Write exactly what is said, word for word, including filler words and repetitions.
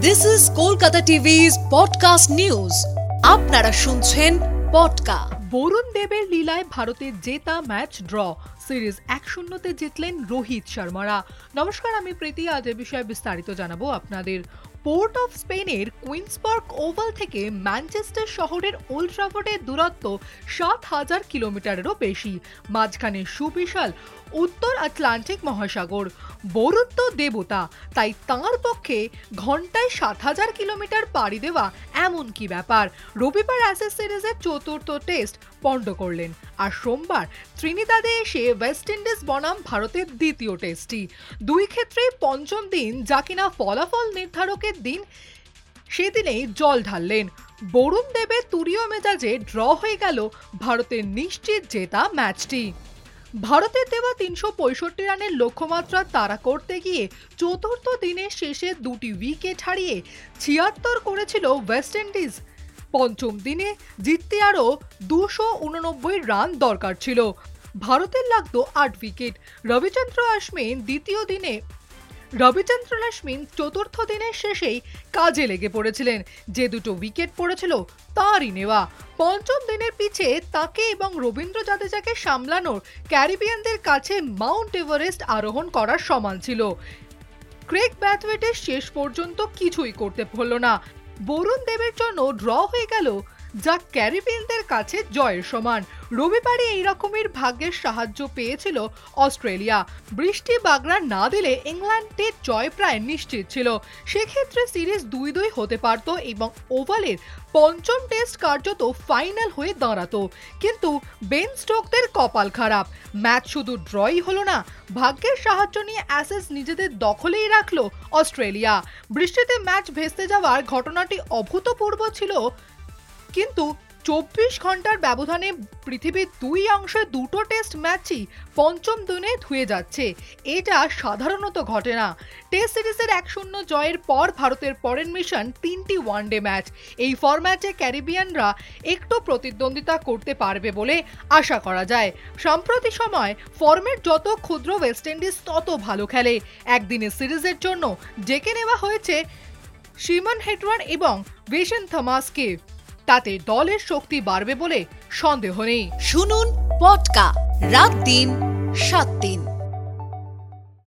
This is Kolkata TV's podcast news. আপনারা শুনছেন পডকা। বরুণ দেবের লীলায় ভারতের জেতা ম্যাচ ড্র, সিরিজ এক শূন্যতে জিতলেন রোহিত শর্মারা। নমস্কার, আমি প্রীতি। আজ এ বিষয়ে বিস্তারিত জানাবো আপনাদের। পোর্ট অফ স্পেনের কুইন্স পার্ক ওভাল থেকে ম্যানচেস্টার শহরের ওল্ড ট্রাফোর্ডের দূরত্ব সাত হাজার কিলোমিটারেরও বেশি। মাঝখানে সুবিশাল উত্তর আটলান্টিক মহাসাগর। বরুণ তো দেবতা, তাই তাঁর পক্ষে ঘন্টায় সাত হাজার কিলোমিটার পাড়ি দেওয়া এমন কি ব্যাপার। রবিবার অ্যাশেজ সিরিজের চতুর্থ টেস্ট পণ্ড করলেন, আর সোমবার ত্রিনিদাদে এসে ওয়েস্ট ইন্ডিজ বনাম ভারতের দ্বিতীয় টেস্টটি। দুই ক্ষেত্রেই পঞ্চম দিন, যা কিনা ফলাফল নির্ধারকের দিন, সেদিনেই জল ঢাললেন। বরুণ দেবের তুরীয় মেজাজে ড্র হয়ে গেল ভারতের নিশ্চিত জেতা ম্যাচটি। ভারতের দেওয়া তিনশো পঁয়ষট্টি রানের লক্ষ্যমাত্রা তাড়া করতে গিয়ে চতুর্থ দিনের শেষে দুটি উইকেট হারিয়ে ছিয়াত্তর করেছিল ওয়েস্ট ইন্ডিজ। পঞ্চম দিনে জিততে আরও দুশো উননব্বই রান দরকার ছিল। ভারতের লাগতো আট উইকেট। রবিচন্দ্র অশ্বিন দ্বিতীয় দিনে রবিচন্দ্র অশ্বিন চতুর্থ দিনের শেষেই কাজে লেগে পড়েছিলেন। যে দুটো উইকেট পড়েছিল তারই নেওয়া। পঞ্চম দিনের পিছে তাকে এবং রবীন্দ্র জাদেজাকে সামলানোর ক্যারিবিয়ানদের কাছে মাউন্ট এভারেস্ট আরোহণ করার সমান ছিল। ক্রেগ ব্র্যাথওয়েটের শেষ পর্যন্ত কিছুই করতে হলো না। বরুণ দেবের জন্য ড্র হয়ে গেল, যা ক্যারিবিয়ানদের কাছে জয়ের সমান। রবিবারে এই রকমের ভাগ্যের সাহায্য পেয়েছিল অস্ট্রেলিয়া। বৃষ্টি বাগড়া না দিলে ইংল্যান্ডের জয় প্রায় নিশ্চিত ছিল। সেক্ষেত্রে সিরিজ দুই দুই হতে পারত এবং ওভালের পঞ্চম টেস্ট কার্যত ফাইনাল হয়ে দাঁড়াতো। কিন্তু বেন স্টোকসদের কপাল খারাপ। ম্যাচ শুধু ড্রই হলো না, ভাগ্যের সাহায্য নিয়ে অ্যাশেজ নিজেদের দখলেই রাখলো অস্ট্রেলিয়া। বৃষ্টিতে ম্যাচ ভেস্তে যাওয়ার ঘটনাটি অভূতপূর্ব ছিল, কিন্তু চব্বিশ ঘন্টার ব্যবধানে পৃথিবীর দুই অংশে দুটো টেস্ট ম্যাচই পঞ্চম দিনে ধুয়ে যাচ্ছে। এটা সাধারণত ঘটে না। টেস্ট সিরিজের এক শূন্য জয়ের পর ভারতের পরের মিশন তিনটি ওয়ানডে ম্যাচ। এই ফরম্যাটে ক্যারিবিয়ানরা একটু প্রতিদ্বন্দ্বিতা করতে পারবে বলে আশা করা যায়। সাম্প্রতিক সময় ফর্মেট যত ক্ষুদ্র, ওয়েস্ট ইন্ডিজ তত ভালো খেলে। একদিনের সিরিজের জন্য ডেকে নেওয়া হয়েছে শিমন হেটওয়ার এবং ভেশন থমাসকে। তাতে দলের শক্তি বাড়বে বলে সন্দেহ নেই। শুনুন পডকা, রাত দিন সাত দিন।